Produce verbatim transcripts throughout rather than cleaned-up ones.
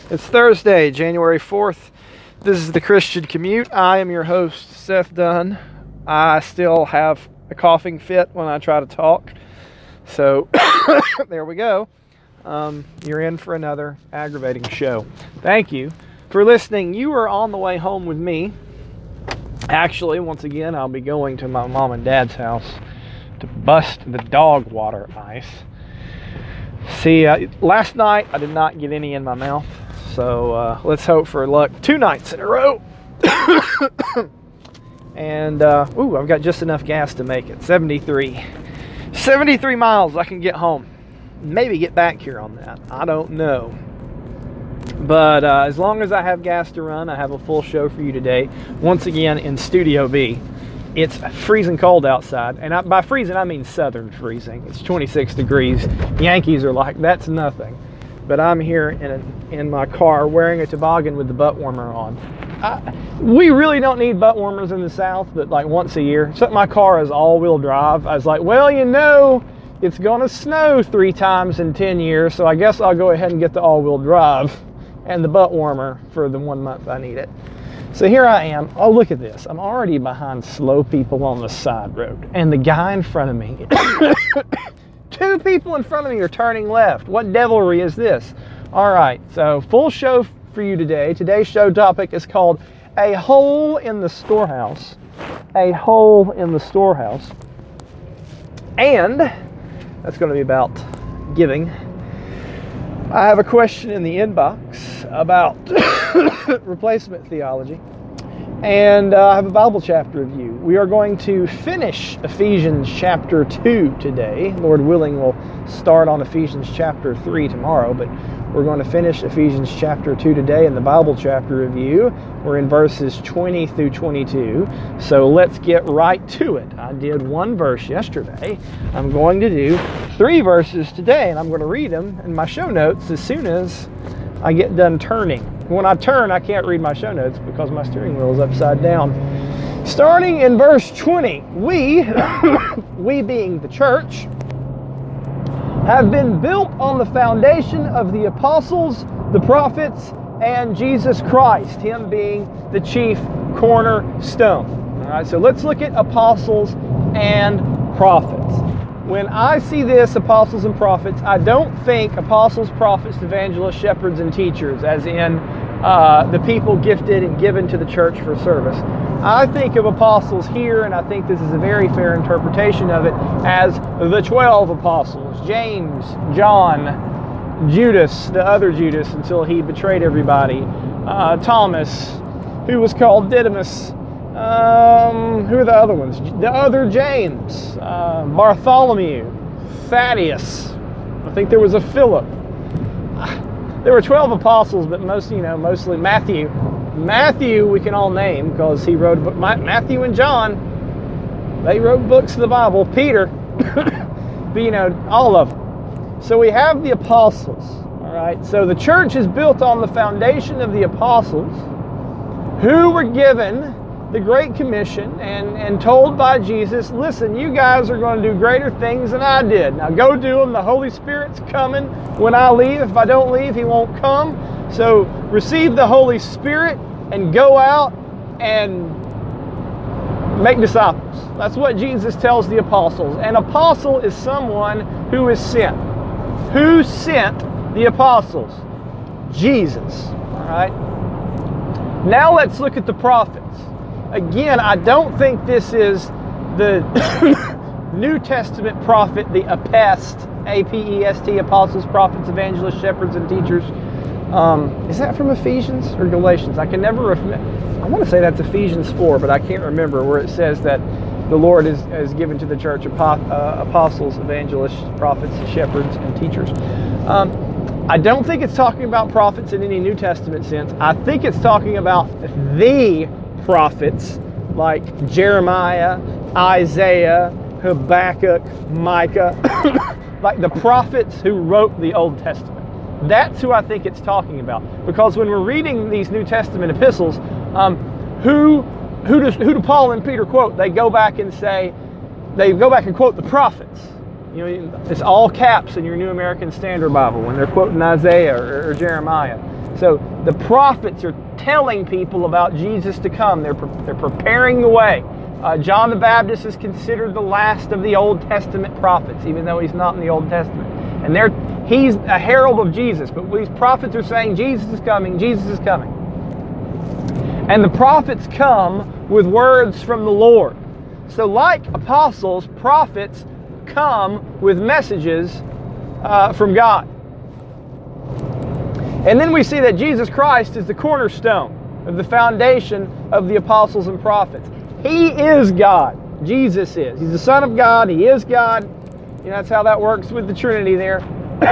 It's Thursday, January fourth. This is the Christian Commute. I am your host, Seth Dunn. I still have a coughing fit when I try to talk. So, there we go. Um, you're in for another aggravating show. Thank you for listening. You are on the way home with me. Actually, once again, I'll be going to my mom and dad's house to bust the dog water ice. See, uh, last night I did not get any in my mouth. So uh, let's hope for luck two nights in a row. and, uh, ooh, I've got just enough gas to make it. seventy-three. seventy-three miles I can get home. Maybe get back here on that. I don't know. But uh, as long as I have gas to run, I have a full show for you today. Once again in Studio B. It's freezing cold outside. And I, by freezing, I mean southern freezing. It's twenty-six degrees. Yankees are like, that's nothing. But I'm here in a, in my car wearing a toboggan with the butt warmer on. I, we really don't need butt warmers in the South, but like once a year. Except my car is all-wheel drive. I was like, well, you know, it's going to snow three times in ten years, so I guess I'll go ahead and get the all-wheel drive and the butt warmer for the one month I need it. So here I am. Oh, look at this. I'm already behind slow people on the side road. And the guy in front of me... Two people in front of me are turning left. What devilry is this? All right, so full show for you today. Today's show topic is called A Hole in the Storehouse. A Hole in the Storehouse. And that's going to be about giving. I have a question in the inbox about replacement theology. And uh, I have a Bible chapter review. We are going to finish Ephesians chapter two today. Lord willing, we'll start on Ephesians chapter three tomorrow, but we're going to finish Ephesians chapter two today in the Bible chapter review. We're in verses twenty through twenty-two. So let's get right to it. I did one verse yesterday. I'm going to do three verses today, and I'm going to read them in my show notes as soon as I get done turning. When I turn, I can't read my show notes because my steering wheel is upside down. Starting in verse twenty, we, we being the church, have been built on the foundation of the apostles, the prophets, and Jesus Christ, him being the chief cornerstone. All right, so let's look at apostles and prophets. When I see this, apostles and prophets, I don't think apostles, prophets, evangelists, shepherds, and teachers, as in uh, the people gifted and given to the church for service. I think of apostles here, and I think this is a very fair interpretation of it, as the twelve apostles. James, John, Judas, the other Judas until he betrayed everybody. Uh, Thomas, who was called Didymus. Um, who are the other ones? The other James, uh, Bartholomew, Thaddeus. I think there was a Philip. There were twelve apostles, but most, you know, mostly Matthew. Matthew we can all name because he wrote a book. Matthew and John, they wrote books of the Bible. Peter, but you know, all of them. So we have the apostles. All right. So the church is built on the foundation of the apostles, who were given the Great Commission and, and told by Jesus, listen, you guys are going to do greater things than I did. Now go do them. The Holy Spirit's coming when I leave. If I don't leave, he won't come. So receive the Holy Spirit and go out and make disciples. That's what Jesus tells the apostles. An apostle is someone who is sent. Who sent the apostles? Jesus. All right. Now let's look at the prophets. Again, I don't think this is the New Testament prophet, the apest, A P E S T, apostles, prophets, evangelists, shepherds, and teachers. Um, is that from Ephesians or Galatians? I can never, I want to say that's Ephesians four, but I can't remember where it says that the Lord is, is given to the church uh, apostles, evangelists, prophets, shepherds, and teachers. Um, I don't think it's talking about prophets in any New Testament sense. I think it's talking about the prophets like Jeremiah, Isaiah, Habakkuk, Micah, like the prophets who wrote the Old Testament. That's who I think it's talking about. Because when we're reading these New Testament epistles, um, who who does who do Paul and Peter quote? They go back and say, they go back and quote the prophets. You know, it's all caps in your New American Standard Bible when they're quoting Isaiah or, or Jeremiah. So the prophets are telling people about Jesus to come. They're, pre- they're preparing the way. Uh, John the Baptist is considered the last of the Old Testament prophets, even though he's not in the Old Testament. And they're, he's a herald of Jesus, but these prophets are saying, Jesus is coming, Jesus is coming. And the prophets come with words from the Lord. So like apostles, prophets come with messages uh, from God. And then we see that Jesus Christ is the cornerstone of the foundation of the apostles and prophets. He is God. Jesus is. He's the Son of God. He is God. You know, that's how that works with the Trinity there.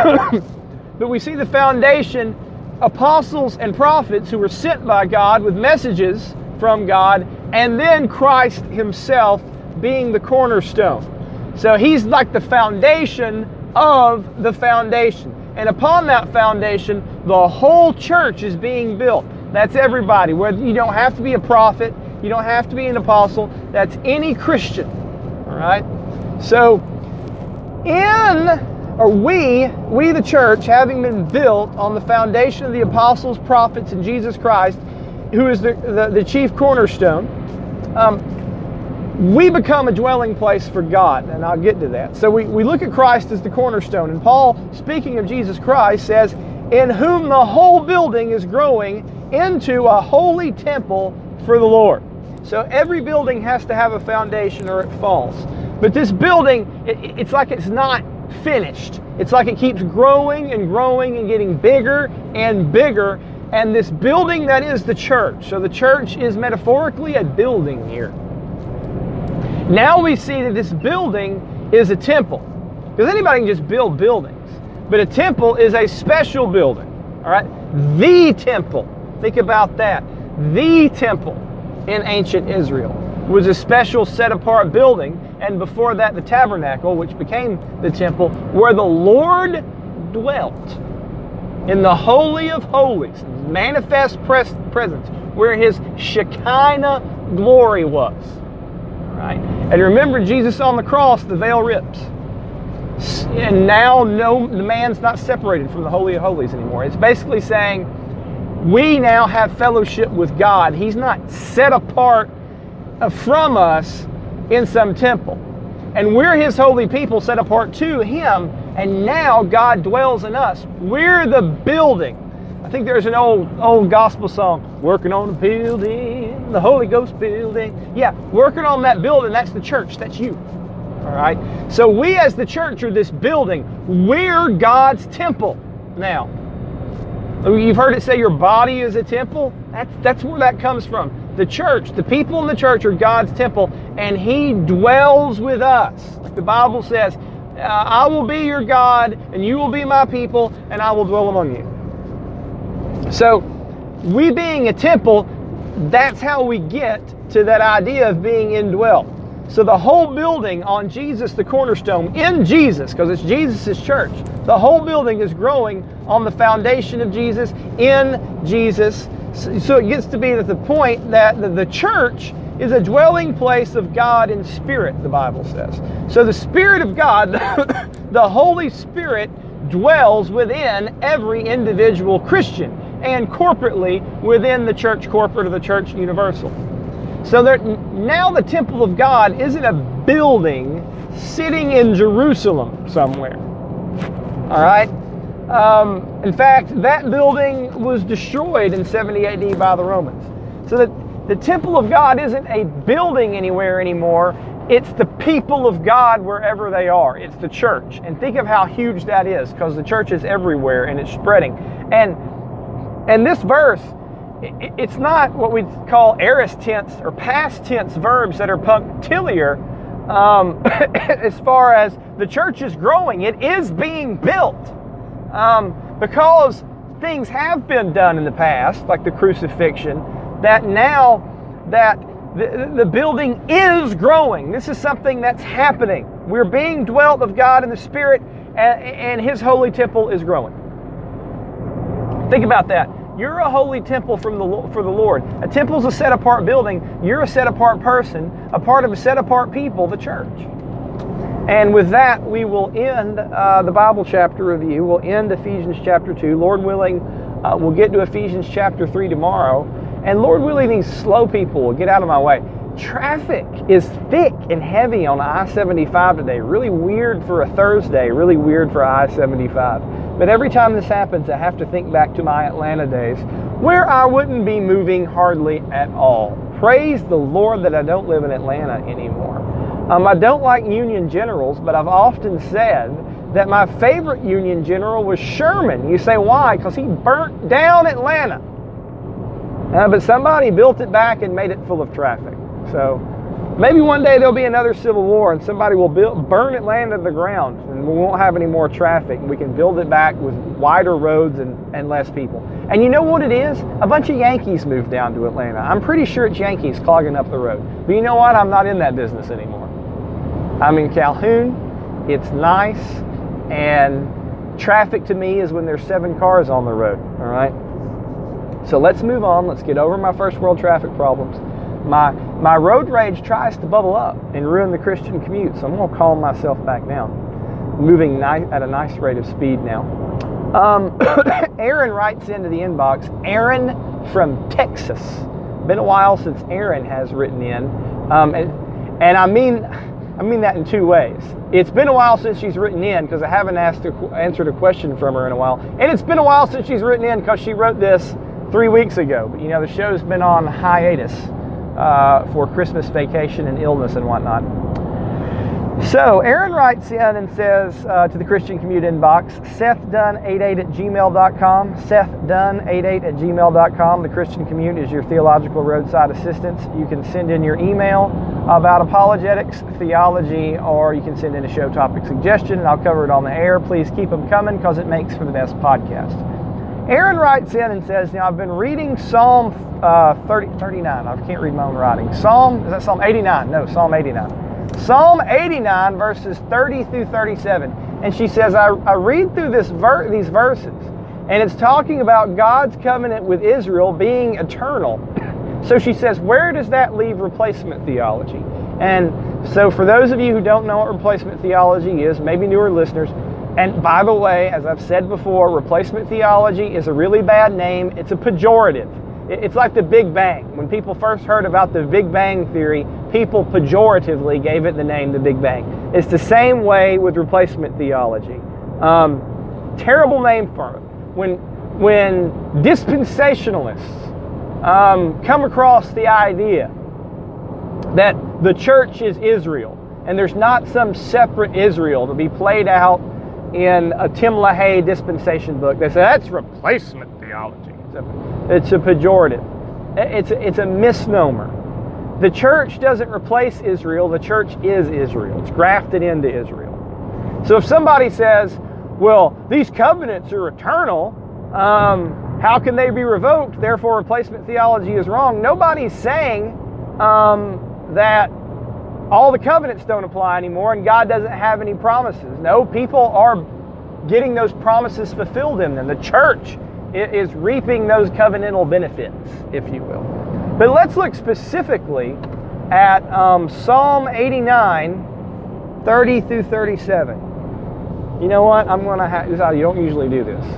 But we see the foundation, apostles and prophets who were sent by God with messages from God, and then Christ himself being the cornerstone. So he's like the foundation of the foundation. And upon that foundation, the whole church is being built. That's everybody. Whether you don't have to be a prophet, you don't have to be an apostle. That's any Christian. All right? So, in, or we, we the church, having been built on the foundation of the apostles, prophets, and Jesus Christ, who is the, the, the chief cornerstone, um, we become a dwelling place for God, and I'll get to that. So we, we look at Christ as the cornerstone, and Paul, speaking of Jesus Christ, says, in whom the whole building is growing into a holy temple for the Lord. So every building has to have a foundation or it falls. But this building, it, it's like it's not finished. It's like it keeps growing and growing and getting bigger and bigger. And this building that is the church. So the church is metaphorically a building here. Now we see that this building is a temple. Because anybody can just build buildings. But a temple is a special building. All right? The temple. Think about that. The temple in ancient Israel was a special set-apart building, and before that the tabernacle, which became the temple, where the Lord dwelt in the Holy of Holies, manifest pres- presence, where his Shekinah glory was. Right? And remember, Jesus on the cross, the veil rips. And now no, the man's not separated from the Holy of Holies anymore. It's basically saying, we now have fellowship with God. He's not set apart from us in some temple. And we're his holy people set apart to him. And now God dwells in us. We're the building. I think there's an old old gospel song, working on the building, the Holy Ghost building. Yeah, working on that building, that's the church, that's you. All right? So we as the church are this building. We're God's temple now. You've heard it say your body is a temple. That's, that's where that comes from. The church, the people in the church are God's temple, and he dwells with us. Like the Bible says, uh, I will be your God, and you will be my people, and I will dwell among you. So, we being a temple, that's how we get to that idea of being indwelt. So the whole building on Jesus, the cornerstone, in Jesus, because it's Jesus' church, the whole building is growing on the foundation of Jesus, in Jesus. So it gets to be at the point that the church is a dwelling place of God in spirit, the Bible says. So the Spirit of God, the Holy Spirit, dwells within every individual Christian and corporately within the church corporate or the church universal. So there, now the temple of God isn't a building sitting in Jerusalem somewhere. All right? Um, in fact, that building was destroyed in seventy A D by the Romans. So that the temple of God isn't a building anywhere anymore. It's the people of God wherever they are. It's the church. And think of how huge that is, because the church is everywhere and it's spreading. And, and this verse, it's not what we call aorist tense or past tense verbs that are punctiliar um, as far as the church is growing. It is being built um, because things have been done in the past, like the crucifixion, that now that the, the building is growing. This is something that's happening. We're being dwelt of God in the Spirit, and, and his holy temple is growing. Think about that. You're a holy temple from the, for the Lord. A temple's a set-apart building. You're a set-apart person, a part of a set-apart people, the church. And with that, we will end uh, the Bible chapter review. We'll end Ephesians chapter two. Lord willing, Uh, we'll get to Ephesians chapter three tomorrow. And Lord willing, these slow people will get out of my way. Traffic is thick and heavy on I seventy-five today. Really weird for a Thursday, really weird for I seventy-five. But every time this happens, I have to think back to my Atlanta days where I wouldn't be moving hardly at all. Praise the Lord that I don't live in Atlanta anymore. Um, I don't like Union generals, but I've often said that my favorite Union general was Sherman. You say, why? Because he burnt down Atlanta. Uh, but somebody built it back and made it full of traffic. So maybe one day there'll be another civil war and somebody will build, burn Atlanta to the ground and we won't have any more traffic. We can build it back with wider roads and, and less people. And you know what it is? A bunch of Yankees moved down to Atlanta. I'm pretty sure it's Yankees clogging up the road. But you know what? I'm not in that business anymore. I'm in Calhoun. It's nice. And traffic to me is when there's seven cars on the road. All right? So let's move on. Let's get over my first world traffic problems. My my road rage tries to bubble up and ruin the Christian commute, so I'm going to calm myself back down. Moving ni- at a nice rate of speed now. Um, Aaron writes into the inbox, Aaron from Texas. Been a while since Aaron has written in, um, and and I mean I mean that in two ways. It's been a while since she's written in because I haven't asked a, answered a question from her in a while, and it's been a while since she's written in because she wrote this three weeks ago. But you know, the show's been on hiatus uh, for Christmas vacation and illness and whatnot. So Aaron writes in and says uh, to the Christian Commute inbox, Seth Dunn eighty-eight at gmail dot com. Seth Dunn eighty-eight at gmail dot com. The Christian Commute is your theological roadside assistance. You can send in your email about apologetics, theology, or you can send in a show topic suggestion and I'll cover it on the air. Please keep them coming because it makes for the best podcast. Aaron writes in and says, now I've been reading Psalm uh, thirty, thirty-nine. I can't read my own writing. Psalm, is that Psalm eighty-nine? No, Psalm eighty-nine. Psalm eighty-nine verses thirty through thirty-seven. And she says, I, I read through this ver- these verses and it's talking about God's covenant with Israel being eternal. So she says, where does that leave replacement theology? And so for those of you who don't know what replacement theology is, maybe newer listeners, and by the way, as I've said before, replacement theology is a really bad name. It's a pejorative. It's like the Big Bang. When people first heard about the Big Bang Theory, people pejoratively gave it the name the Big Bang. It's the same way with replacement theology. Um, terrible name for it. When, when dispensationalists um, come across the idea that the church is Israel, and there's not some separate Israel to be played out in a Tim LaHaye dispensation book, they say that's replacement theology. It's a, it's a pejorative. It's a, it's a misnomer. The church doesn't replace Israel. The church is Israel. It's grafted into Israel. So if somebody says, well, these covenants are eternal, um, how can they be revoked? Therefore, replacement theology is wrong. Nobody's saying um, that all the covenants don't apply anymore and God doesn't have any promises. No, people are getting those promises fulfilled in them. The church is reaping those covenantal benefits, if you will. But let's look specifically at um, Psalm eighty-nine, thirty through thirty-seven. You know what? I'm going to have, you don't usually do this.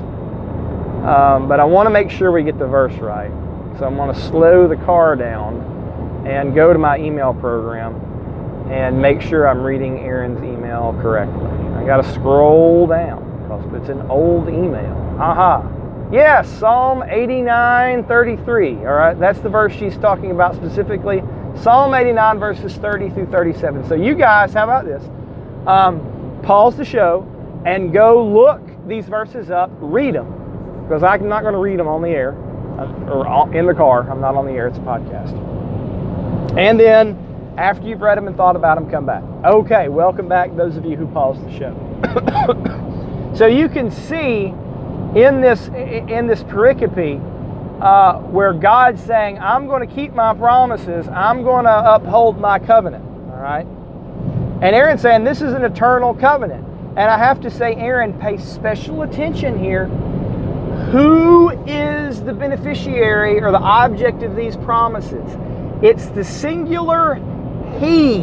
Um, but I want to make sure we get the verse right. So I'm going to slow the car down and go to my email program and make sure I'm reading Aaron's email correctly. I got to scroll down because it's an old email. Aha. Yes, Psalm eighty-nine, thirty-three. All right, that's the verse she's talking about specifically. Psalm eighty-nine, verses thirty through thirty-seven. So you guys, how about this? Um, pause the show and go look these verses up. Read them. Because I'm not going to read them on the air. Or in the car. I'm not on the air. It's a podcast. And then, after you've read them and thought about them, come back. Okay, welcome back, those of you who paused the show. So you can see in this in this pericope uh, where God's saying, I'm going to keep my promises. I'm going to uphold my covenant. All right? And Aaron's saying this is an eternal covenant. And I have to say, Aaron, pay special attention here. Who is the beneficiary or the object of these promises? It's the singular He.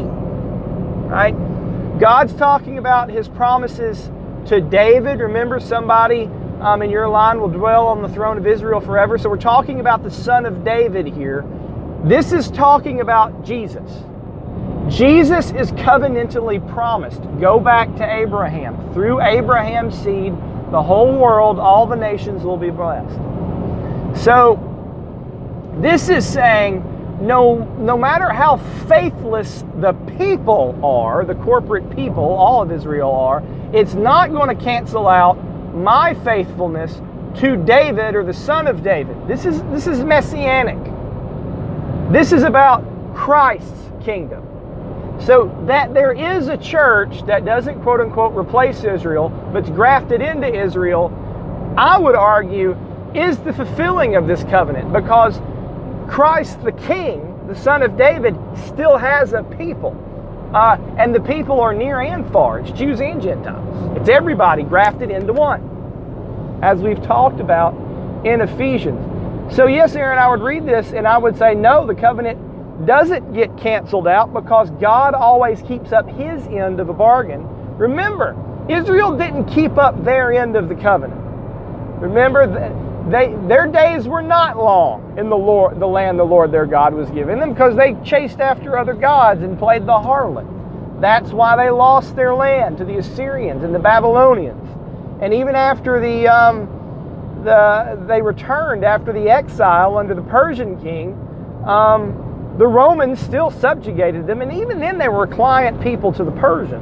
Right? God's talking about His promises to David. Remember, somebody um, and your line will dwell on the throne of Israel forever. So we're talking about the son of David here. This is talking about Jesus. Jesus is covenantally promised. Go back to Abraham. Through Abraham's seed, the whole world, all the nations will be blessed. So this is saying, no, no matter how faithless the people are, the corporate people, all of Israel are, it's not going to cancel out my faithfulness to David or the son of David. This is, this is messianic. This is about Christ's kingdom. So that there is a church that doesn't quote unquote replace Israel, but's grafted into Israel, I would argue is the fulfilling of this covenant, because Christ the King, the son of David, still has a people. Uh, and the people are near and far. It's Jews and Gentiles. It's everybody grafted into one, as we've talked about in Ephesians. So yes, Aaron, I would read this and I would say, no, the covenant doesn't get canceled out, because God always keeps up His end of the bargain. Remember, Israel didn't keep up their end of the covenant. Remember, they, their days were not long in the Lord, the land the Lord their God was giving them, because they chased after other gods and played the harlot. That's why they lost their land to the Assyrians and the Babylonians. And even after the, um, the they returned after the exile under the Persian king, um, the Romans still subjugated them, and even then they were client people to the Persians.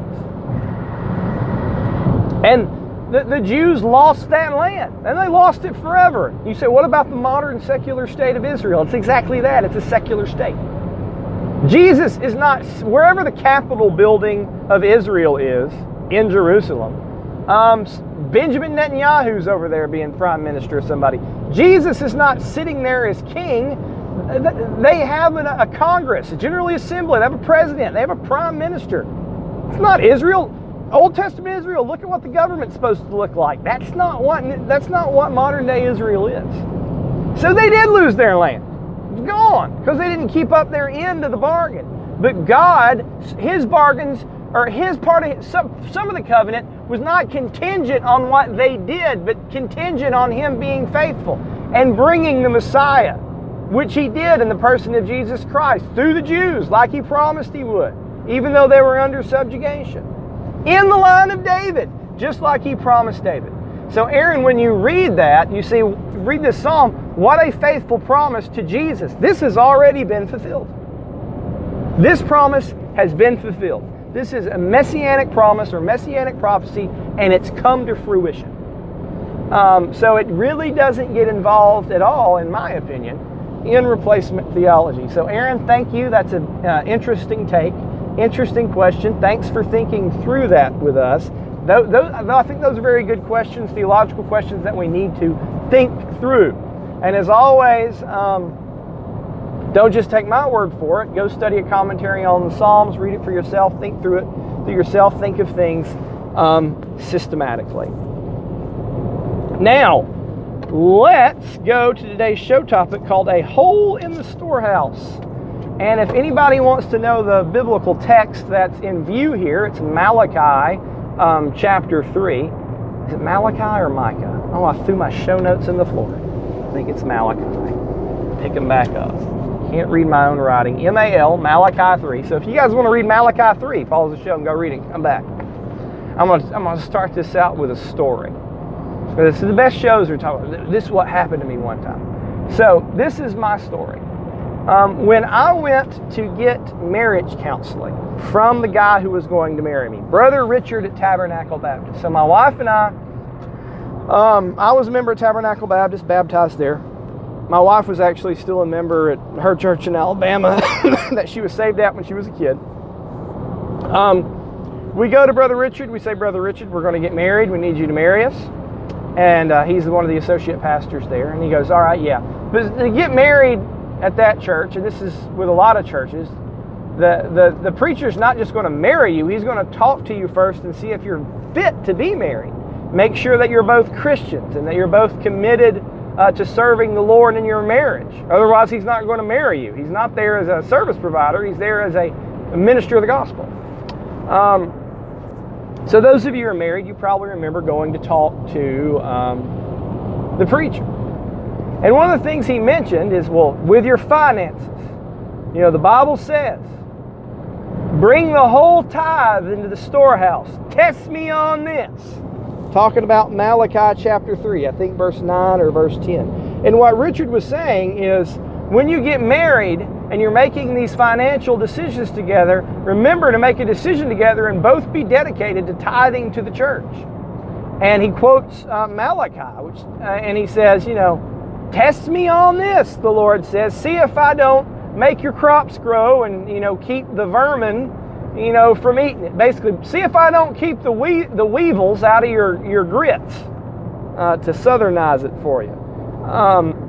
And the, the Jews lost that land, and they lost it forever. You say, what about the modern secular state of Israel? It's exactly that. It's a secular state. Jesus is not, wherever the Capitol building of Israel is, in Jerusalem, um, Benjamin Netanyahu's over there being prime minister or somebody. Jesus is not sitting there as king. They have a, a Congress, a General Assembly, they have a president, they have a prime minister. It's not Israel. Old Testament Israel, look at what the government's supposed to look like. That's not what, that's not what modern day Israel is. So they did lose their land. It's gone, because they didn't keep up their end of the bargain. But God, His bargains, or His part of some, some of the covenant was not contingent on what they did, but contingent on Him being faithful and bringing the Messiah, which He did in the person of Jesus Christ, through the Jews, like He promised He would, even though they were under subjugation. In the line of David, just like He promised David. So Aaron, when you read that, you see, read this psalm, what a faithful promise to Jesus. This has already been fulfilled. This promise has been fulfilled. This is a messianic promise or messianic prophecy, and it's come to fruition. Um, so it really doesn't get involved at all, in my opinion, in replacement theology. So Aaron, thank you. That's an uh, interesting take, interesting question. Thanks for thinking through that with us. Those, those, I think those are very good questions, theological questions that we need to think through. And as always, um, don't just take my word for it. Go study a commentary on the Psalms, read it for yourself, think through it through yourself, think of things um, systematically. Now, let's go to today's show topic called A Hole in the Storehouse. And if anybody wants to know the biblical text that's in view here, it's Malachi um, chapter three. Is it Malachi or Micah? Oh, I threw my show notes in the floor. I think it's Malachi. Pick them back up. Can't read my own writing. M A L, Malachi three. So if you guys want to read Malachi three, pause the show and go read it. Come back. I'm going to I'm going to start this out with a story. This is the best shows we're talking about. This is what happened to me one time. So this is my story. Um, when I went to get marriage counseling from the guy who was going to marry me, Brother Richard at Tabernacle Baptist. So my wife and I, um, I was a member of Tabernacle Baptist, baptized there. My wife was actually still a member at her church in Alabama that she was saved at when she was a kid. Um, we go to Brother Richard. We say, Brother Richard, we're going to get married. We need you to marry us. And uh, he's one of the associate pastors there. And he goes, all right, yeah. But to get married at that church, and this is with a lot of churches, the, the, the preacher's not just going to marry you. He's going to talk to you first and see if you're fit to be married. Make sure that you're both Christians and that you're both committed uh, to serving the Lord in your marriage. Otherwise, he's not going to marry you. He's not there as a service provider. He's there as a, a minister of the gospel. Um, so those of you who are married, you probably remember going to talk to um, the preacher. And one of the things he mentioned is, well, with your finances, you know, the Bible says, bring the whole tithe into the storehouse. Test me on this. Talking about Malachi chapter three, I think verse nine or verse ten. And what Richard was saying is, when you get married and you're making these financial decisions together, remember to make a decision together and both be dedicated to tithing to the church. And he quotes uh, Malachi, which, uh, and he says, you know, test me on this, the Lord says. See if I don't make your crops grow and, you know, keep the vermin, you know, from eating it. Basically, see if I don't keep the we the weevils out of your, your grits, uh, to southernize it for you. Um,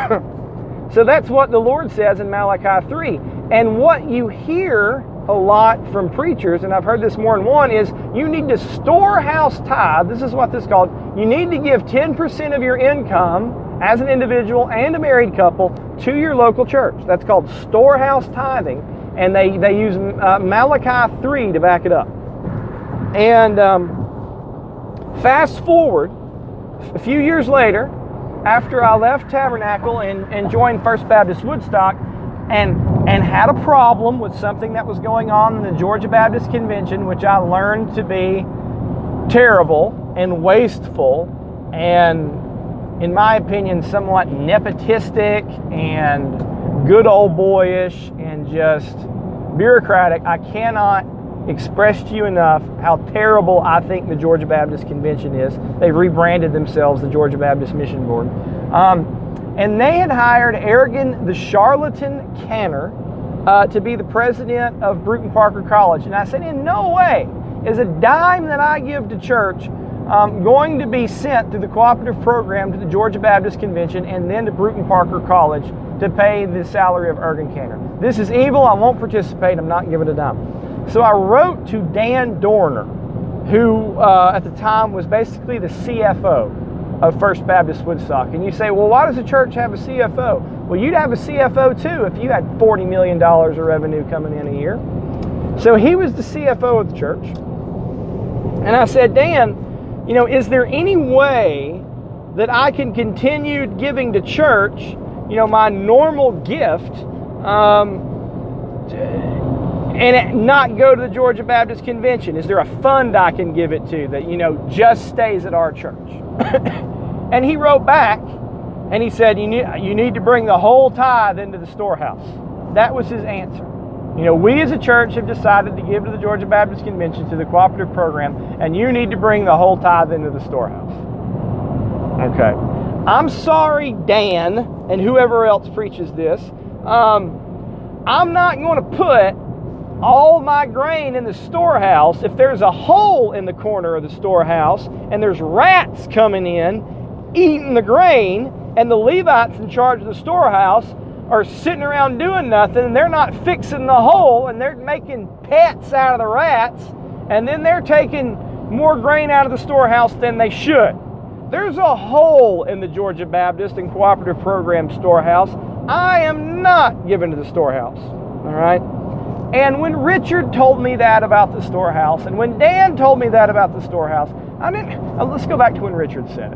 so that's what the Lord says in Malachi three. And what you hear a lot from preachers, and I've heard this more than one, is you need to storehouse tithe. This is what this is called. You need to give ten percent of your income as an individual and a married couple to your local church. That's called storehouse tithing, and they, they use uh, Malachi three to back it up. And um, fast forward a few years later, after I left Tabernacle and, and joined First Baptist Woodstock, and and had a problem with something that was going on in the Georgia Baptist Convention, which I learned to be terrible and wasteful and, in my opinion, somewhat nepotistic and good old boyish and just bureaucratic. I cannot express to you enough how terrible I think the Georgia Baptist Convention is. They've rebranded themselves the Georgia Baptist Mission Board. Um, And they had hired Aragon the charlatan Canner uh, to be the president of Bruton Parker College. And I said, in no way is a dime that I give to church um, going to be sent through the cooperative program to the Georgia Baptist Convention and then to Bruton Parker College to pay the salary of Aragon Canner. This is evil. I won't participate. I'm not giving a dime. So I wrote to Dan Dorner, who uh, at the time was basically the C F O of First Baptist Woodstock. And you say, well, why does the church have a C F O? Well, you'd have a C F O too if you had forty million dollars of revenue coming in a year. So he was the C F O of the church. And I said, Dan, you know, is there any way that I can continue giving to church, you know, my normal gift, um, and it not go to the Georgia Baptist Convention? Is there a fund I can give it to that, you know, just stays at our church? And he wrote back and he said, you need, you need to bring the whole tithe into the storehouse. That was his answer. You know, we as a church have decided to give to the Georgia Baptist Convention, to the cooperative program, and you need to bring the whole tithe into the storehouse. Okay. I'm sorry, Dan, and whoever else preaches this. Um, I'm not going to put all my grain in the storehouse if there's a hole in the corner of the storehouse and there's rats coming in eating the grain, and the Levites in charge of the storehouse are sitting around doing nothing, and they're not fixing the hole, and they're making pets out of the rats, and then they're taking more grain out of the storehouse than they should. There's a hole in the Georgia Baptist and Cooperative Program storehouse. I am not giving to the storehouse. All right? And when Richard told me that about the storehouse, and when Dan told me that about the storehouse, I didn't. Let's go back to when Richard said it.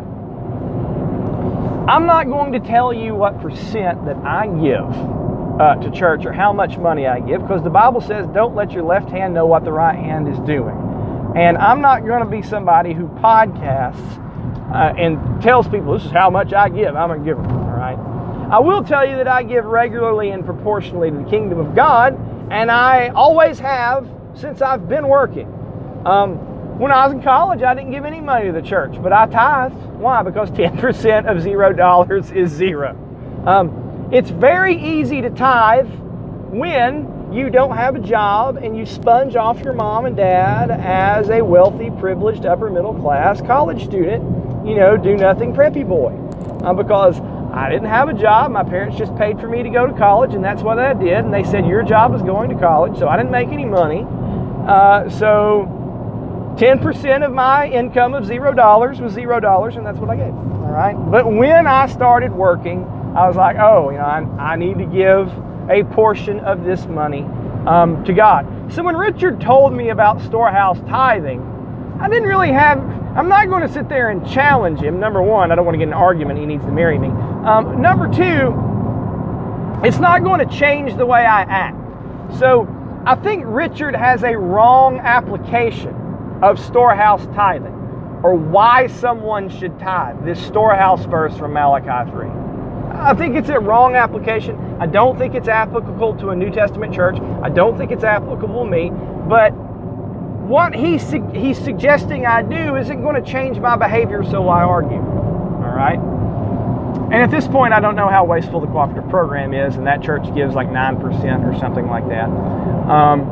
I'm not going to tell you what percent that I give uh, to church or how much money I give, because the Bible says don't let your left hand know what the right hand is doing. And I'm not going to be somebody who podcasts uh, and tells people this is how much I give. I'm a giver. All right. I will tell you that I give regularly and proportionally to the kingdom of God. And I always have since I've been working. Um, when I was in college, I didn't give any money to the church, but I tithed. Why? Because ten percent of zero dollars is zero. Um, it's very easy to tithe when you don't have a job and you sponge off your mom and dad as a wealthy, privileged, upper middle class college student, you know, do nothing preppy boy. Uh, because I didn't have a job. My parents just paid for me to go to college, and that's what I did. And they said, your job is going to college, so I didn't make any money. Uh, so ten percent of my income of zero dollars was zero dollars, and that's what I gave. All right. But when I started working, I was like, oh, you know, I, I need to give a portion of this money um, to God. So when Richard told me about storehouse tithing, I didn't really have I'm not going to sit there and challenge him. Number one, I don't want to get in an argument. He needs to marry me. Um, number two, it's not going to change the way I act. So I think Richard has a wrong application of storehouse tithing, or why someone should tithe. This storehouse verse from Malachi three. I think it's a wrong application. I don't think it's applicable to a New Testament church. I don't think it's applicable to me. But what he's, he's suggesting I do isn't going to change my behavior, so I argue. All right? And at this point, I don't know how wasteful the cooperative program is, and that church gives like nine percent or something like that. Um,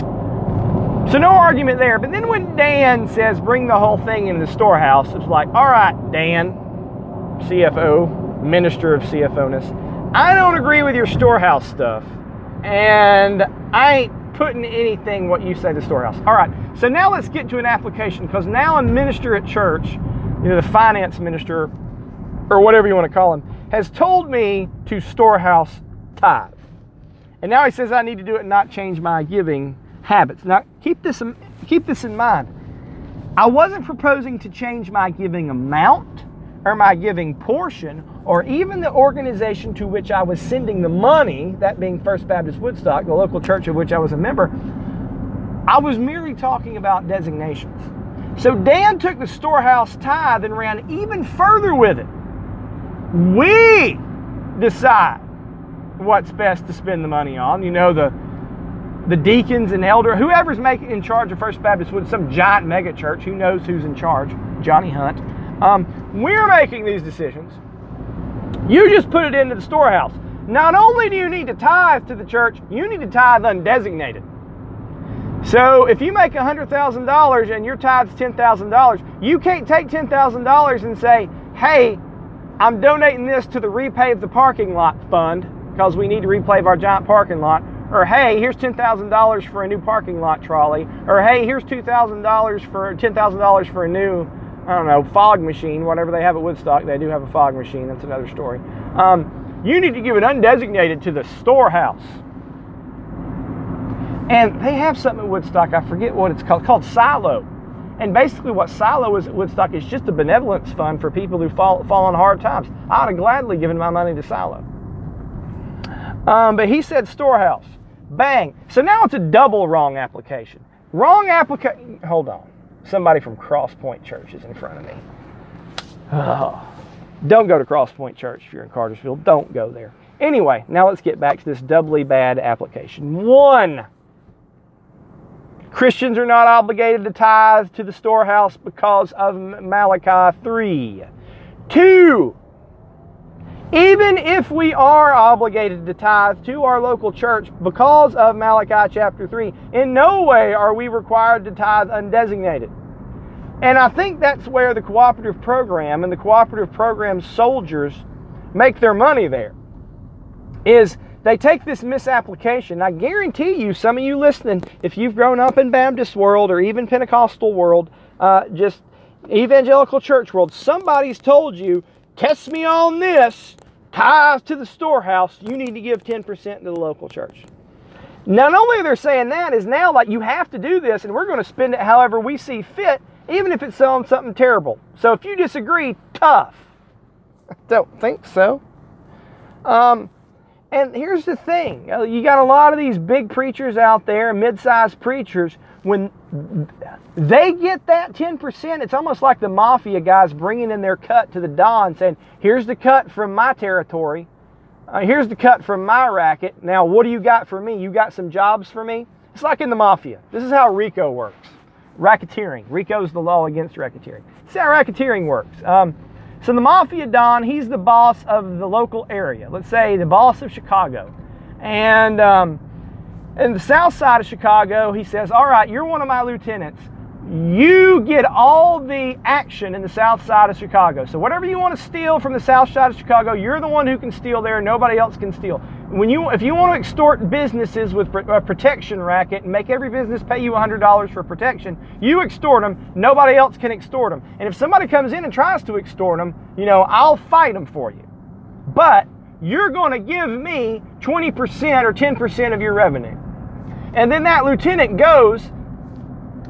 so no argument there. But then when Dan says, bring the whole thing into the storehouse, it's like, all right, Dan, C F O, Minister of C F O-ness, I don't agree with your storehouse stuff, and I ain't putting anything what you say the storehouse. All right, so now let's get to an application, because now a minister at church, you know, the finance minister, or whatever you want to call him, has told me to storehouse tithe. And now he says I need to do it and not change my giving habits. Now, keep this, keep this in mind. I wasn't proposing to change my giving amount, or my giving portion, or even the organization to which I was sending the money, that being First Baptist Woodstock, the local church of which I was a member. I was merely talking about designations. So Dan took the storehouse tithe and ran even further with it. We decide what's best to spend the money on. You know, the the deacons and elder, whoever's making in charge of First Baptist Wood, some giant mega church, who knows who's in charge, Johnny Hunt. Um, we're making these decisions. You just put it into the storehouse. Not only do you need to tithe to the church, you need to tithe undesignated. So if you make one hundred thousand dollars and your tithe's ten thousand dollars, you can't take ten thousand dollars and say, hey, I'm donating this to the Repave the Parking Lot Fund because we need to repave our giant parking lot. Or, hey, here's ten thousand dollars for a new parking lot trolley. Or, hey, here's two thousand dollars for ten thousand dollars for a new, I don't know, fog machine, whatever they have at Woodstock. They do have a fog machine. That's another story. Um, you need to give it undesignated to the storehouse. And they have something at Woodstock. I forget what it's called. called Silo. And basically what Silo is at Woodstock is just a benevolence fund for people who fall, fall on hard times. I would have gladly given my money to Silo. Um, but he said storehouse. Bang. So now it's a double wrong application. Wrong application. Hold on. Somebody from Cross Point Church is in front of me. Oh. Don't go to Cross Point Church if you're in Cartersville. Don't go there. Anyway, now let's get back to this doubly bad application. One, Christians are not obligated to tithe to the storehouse because of Malachi three. Two, even if we are obligated to tithe to our local church because of Malachi chapter three, in no way are we required to tithe undesignated. And I think that's where the cooperative program and the cooperative program soldiers make their money there, is they take this misapplication. I guarantee you, some of you listening, if you've grown up in Baptist world or even Pentecostal world, uh, just evangelical church world, somebody's told you, test me on this, tithe to the storehouse, you need to give ten percent to the local church. Not only are they saying that, is now like you have to do this and we're going to spend it however we see fit, even if it's selling something terrible. So if you disagree, tough. I don't think so. Um... And here's the thing, you got a lot of these big preachers out there, mid-sized preachers, when they get that ten percent, it's almost like the mafia guys bringing in their cut to the Don saying, here's the cut from my territory, uh, here's the cut from my racket, now what do you got for me? You got some jobs for me? It's like in the mafia. This is how RICO works. Racketeering. RICO is the law against racketeering. This is how racketeering works. Um, So the Mafia Don, he's the boss of the local area. Let's say the boss of Chicago. And um, in the south side of Chicago, he says, all right, you're one of my lieutenants. You get all the action in the south side of Chicago. So whatever you want to steal from the south side of Chicago, you're the one who can steal there. Nobody else can steal. When you, if you want to extort businesses with a protection racket and make every business pay you one hundred dollars for protection, you extort them. Nobody else can extort them. And if somebody comes in and tries to extort them, you know, I'll fight them for you. But you're going to give me twenty percent or ten percent of your revenue. And then that lieutenant goes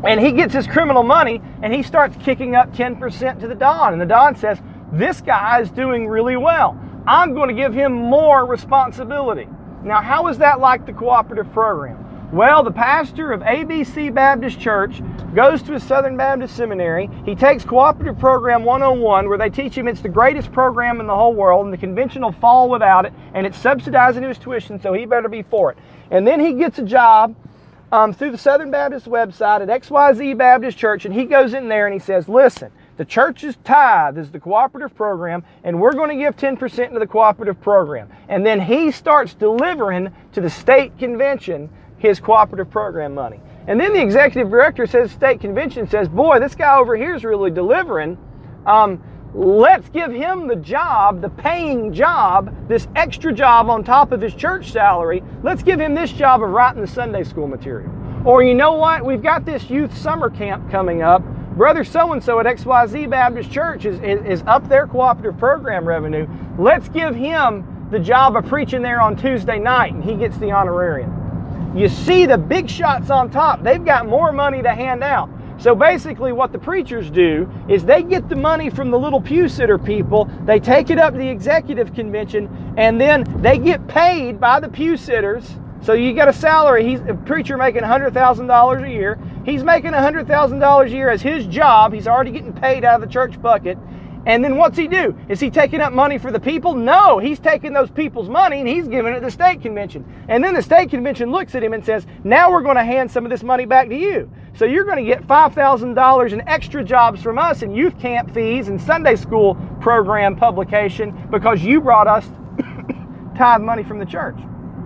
And he gets his criminal money, and he starts kicking up ten percent to the Don. And the Don says, this guy is doing really well. I'm going to give him more responsibility. Now, how is that like the cooperative program? Well, the pastor of A B C Baptist Church goes to a Southern Baptist seminary. He takes Cooperative Program one oh one, where they teach him it's the greatest program in the whole world, and the convention will fall without it, and it's subsidizing his tuition, so he better be for it. And then he gets a job um, through the Southern Baptist website at X Y Z Baptist Church, and he goes in there and he says, listen, the church's tithe is the cooperative program, and we're going to give ten percent to the cooperative program. And then he starts delivering to the state convention his cooperative program money. And then the executive director says, state convention says, boy, this guy over here is really delivering. Um, let's give him the job, the paying job, this extra job on top of his church salary. Let's give him this job of writing the Sunday school material. Or you know what? We've got this youth summer camp coming up. Brother so-and-so at X Y Z Baptist Church is, is, is up their cooperative program revenue. Let's give him the job of preaching there on Tuesday night, and he gets the honorarium. You see the big shots on top, they've got more money to hand out. So basically what the preachers do is they get the money from the little pew sitter people, they take it up to the executive convention, and then they get paid by the pew sitters. So you got a salary, he's a preacher making one hundred thousand dollars a year. He's making one hundred thousand dollars a year as his job. He's already getting paid out of the church bucket. And then what's he do? Is he taking up money for the people? No, he's taking those people's money and he's giving it to the state convention. And then the state convention looks at him and says, now we're going to hand some of this money back to you. So you're going to get five thousand dollars in extra jobs from us and youth camp fees and Sunday school program publication because you brought us tithe money from the church.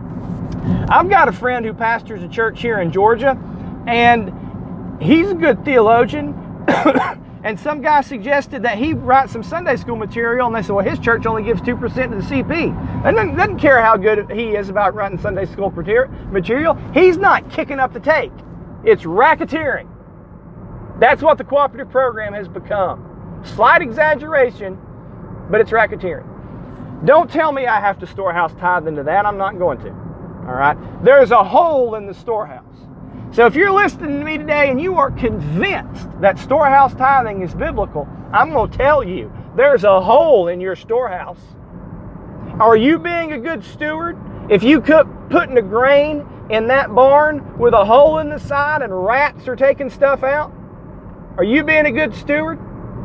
I've got a friend who pastors a church here in Georgia, and he's a good theologian. And some guy suggested that he write some Sunday school material, and they said, well, his church only gives two percent to the C P. And doesn't, doesn't care how good he is about writing Sunday school material. He's not kicking up the take. It's racketeering. That's what the cooperative program has become. Slight exaggeration, but it's racketeering. Don't tell me I have to storehouse tithe into that. I'm not going to. All right? There's a hole in the storehouse. So if you're listening to me today and you are convinced that storehouse tithing is biblical, I'm going to tell you, there's a hole in your storehouse. Are you being a good steward? If you could put the grain in that barn with a hole in the side and rats are taking stuff out, are you being a good steward?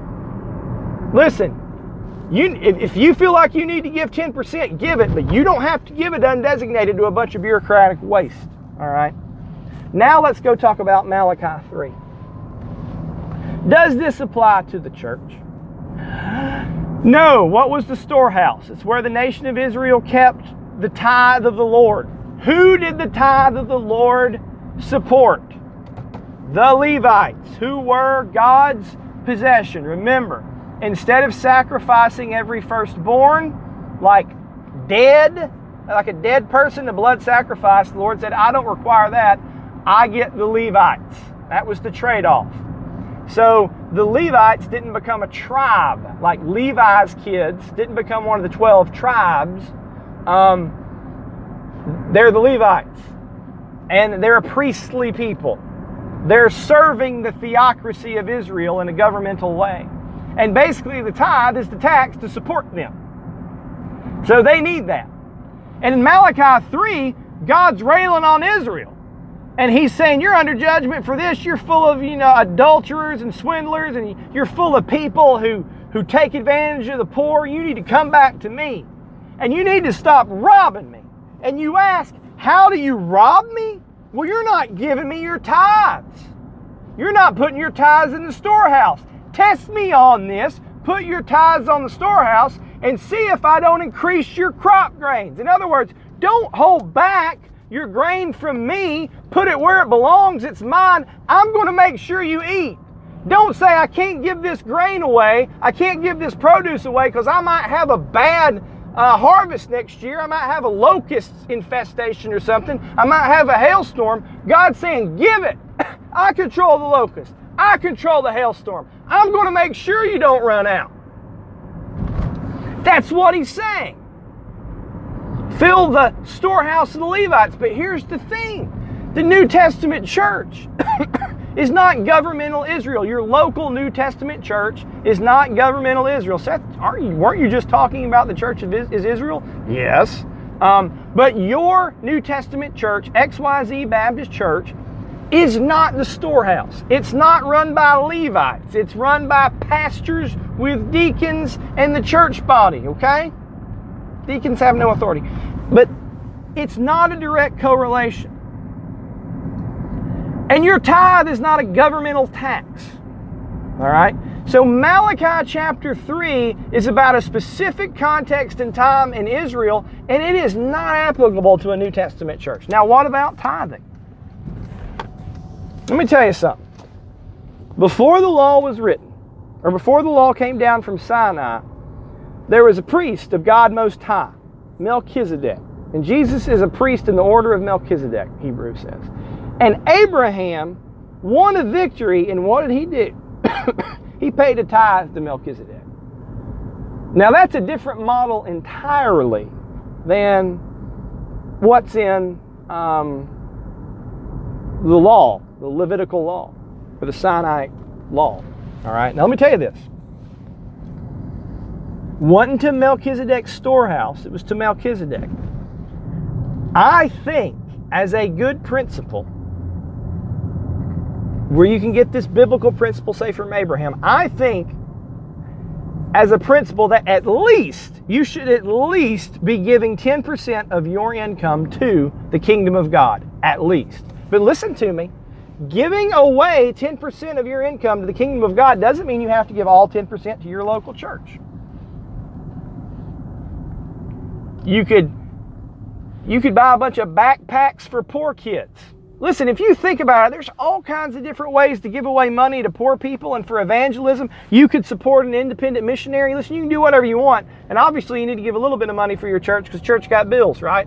Listen, you, if, if you feel like you need to give ten percent, give it, but you don't have to give it undesignated to a bunch of bureaucratic waste. All right? Now let's go talk about Malachi three. Does this apply to the church? No. What was the storehouse? It's where the nation of Israel kept the tithe of the Lord. Who did the tithe of the Lord support? The Levites, who were God's possession. Remember, instead of sacrificing every firstborn, like dead, like a dead person, the blood sacrifice, the Lord said, I don't require that. I get the Levites. That was the trade-off. So the Levites didn't become a tribe, like Levi's kids didn't become one of the twelve tribes. Um, they're the Levites. And they're a priestly people. They're serving the theocracy of Israel in a governmental way. And basically the tithe is the tax to support them. So they need that. And in Malachi three, God's railing on Israel. And he's saying, you're under judgment for this. You're full of, you know, adulterers and swindlers, and you're full of people who, who take advantage of the poor. You need to come back to me. And you need to stop robbing me. And you ask, how do you rob me? Well, you're not giving me your tithes. You're not putting your tithes in the storehouse. Test me on this. Put your tithes on the storehouse and see if I don't increase your crop grains. In other words, don't hold back your grain from me. Put it where it belongs. It's mine. I'm going to make sure you eat. Don't say I can't give this grain away. I can't give this produce away because I might have a bad uh, harvest next year. I might have a locust infestation or something. I might have a hailstorm. God's saying, give it. I control the locust. I control the hailstorm. I'm going to make sure you don't run out. That's what he's saying. Fill the storehouse of the Levites. But here's the thing. The New Testament church is not governmental Israel. Your local New Testament church is not governmental Israel. Seth, aren't you, weren't you just talking about the church of is, is Israel? Yes. Um, but your New Testament church, X Y Z Baptist Church, is not the storehouse. It's not run by Levites. It's run by pastors with deacons and the church body, okay? Deacons have no authority. But it's not a direct correlation. And your tithe is not a governmental tax. All right? So Malachi chapter three is about a specific context and time in Israel, and it is not applicable to a New Testament church. Now, what about tithing? Let me tell you something. Before the law was written, or before the law came down from Sinai, there was a priest of God Most High, Melchizedek. And Jesus is a priest in the order of Melchizedek, Hebrews says. And Abraham won a victory, and what did he do? He paid a tithe to Melchizedek. Now that's a different model entirely than what's in um, the law, the Levitical law, or the Sinai law. All right, now let me tell you this. Wasn't to Melchizedek's storehouse, it was to Melchizedek. I think, as a good principle, where you can get this biblical principle, say from Abraham, I think, as a principle, that at least, you should at least be giving ten percent of your income to the kingdom of God, at least. But listen to me, giving away ten percent of your income to the kingdom of God doesn't mean you have to give all ten percent to your local church. You could, you could buy a bunch of backpacks for poor kids. Listen, if you think about it, there's all kinds of different ways to give away money to poor people and for evangelism. You could support an independent missionary. Listen, you can do whatever you want. And obviously you need to give a little bit of money for your church because church got bills, right?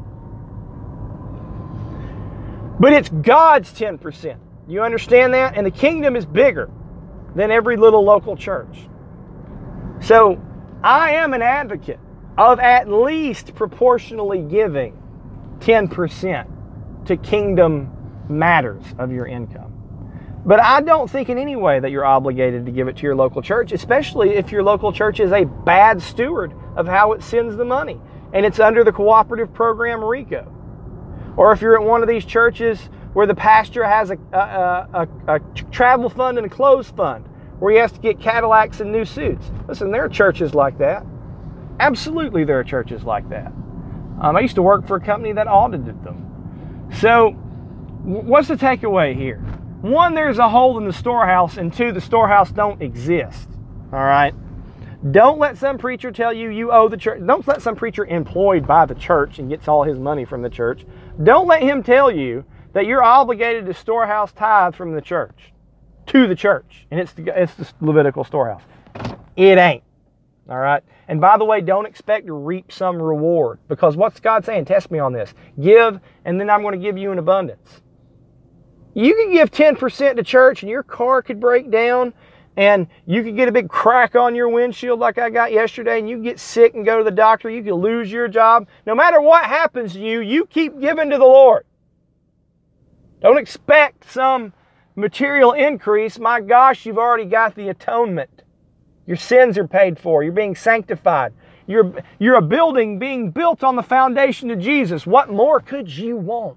But it's God's ten percent. You understand that? And the kingdom is bigger than every little local church. So I am an advocate of at least proportionally giving ten percent to kingdom matters of your income. But I don't think in any way that you're obligated to give it to your local church, especially if your local church is a bad steward of how it sends the money and it's under the cooperative program RICO. Or if you're at one of these churches where the pastor has a, a, a, a travel fund and a clothes fund where he has to get Cadillacs and new suits. Listen, there are churches like that. Absolutely there are churches like that. Um, I used to work for a company that audited them. So, what's the takeaway here? One, there's a hole in the storehouse, and two, the storehouse don't exist. All right? Don't let some preacher tell you you owe the church. Don't let some preacher employed by the church and gets all his money from the church. Don't let him tell you that you're obligated to storehouse tithe from the church, to the church, and it's the, it's the Levitical storehouse. It ain't. All right? And by the way, don't expect to reap some reward, because what's God saying? Test me on this. Give, and then I'm going to give you in abundance. You can give ten percent to church, and your car could break down, and you could get a big crack on your windshield like I got yesterday, and you get sick and go to the doctor. You could lose your job. No matter what happens to you, you keep giving to the Lord. Don't expect some material increase. My gosh, you've already got the atonement. Your sins are paid for. You're being sanctified. You're, you're a building being built on the foundation of Jesus. What more could you want?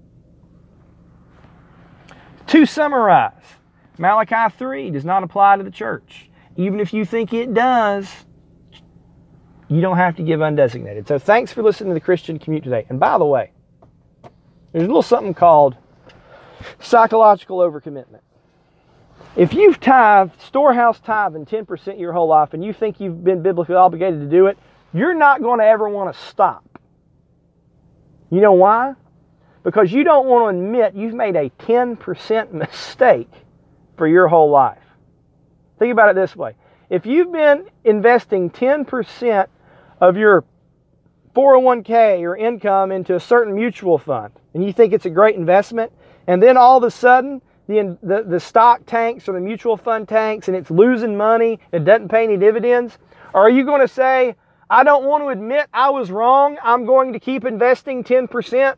To summarize, Malachi three does not apply to the church. Even if you think it does, you don't have to give undesignated. So thanks for listening to the Christian Commute today. And by the way, there's a little something called psychological overcommitment. If you've tithed, storehouse tithing ten percent your whole life, and you think you've been biblically obligated to do it, you're not going to ever want to stop. You know why? Because you don't want to admit you've made a ten percent mistake for your whole life. Think about it this way. If you've been investing ten percent of your four oh one k or income into a certain mutual fund, and you think it's a great investment, and then all of a sudden, The, the, the stock tanks or the mutual fund tanks and it's losing money, it doesn't pay any dividends? Or are you going to say, I don't want to admit I was wrong, I'm going to keep investing ten percent?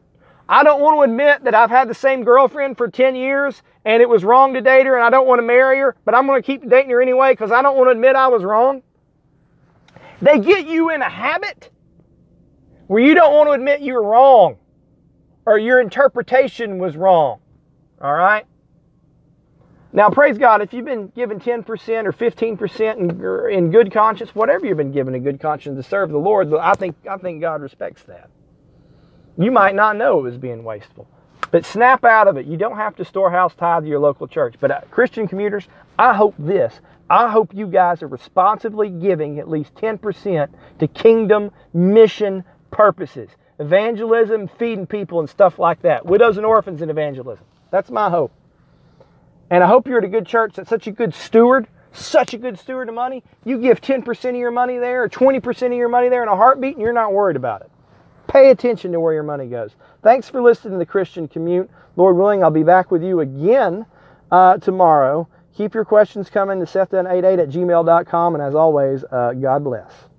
I don't want to admit that I've had the same girlfriend for ten years and it was wrong to date her and I don't want to marry her, but I'm going to keep dating her anyway because I don't want to admit I was wrong. They get you in a habit where you don't want to admit you're wrong or your interpretation was wrong. All right? Now, praise God, if you've been given ten percent or fifteen percent in, in good conscience, whatever you've been given in good conscience to serve the Lord, I think, I think God respects that. You might not know it was being wasteful. But snap out of it. You don't have to storehouse tithe to your local church. But uh, Christian commuters, I hope this. I hope you guys are responsibly giving at least ten percent to kingdom mission purposes. Evangelism, feeding people and stuff like that. Widows and orphans in evangelism. That's my hope. And I hope you're at a good church that's such a good steward, such a good steward of money. You give ten percent of your money there or twenty percent of your money there in a heartbeat and you're not worried about it. Pay attention to where your money goes. Thanks for listening to the Christian Commute. Lord willing, I'll be back with you again uh, tomorrow. Keep your questions coming to seth dunn eighty-eight at gmail dot com. And as always, uh, God bless.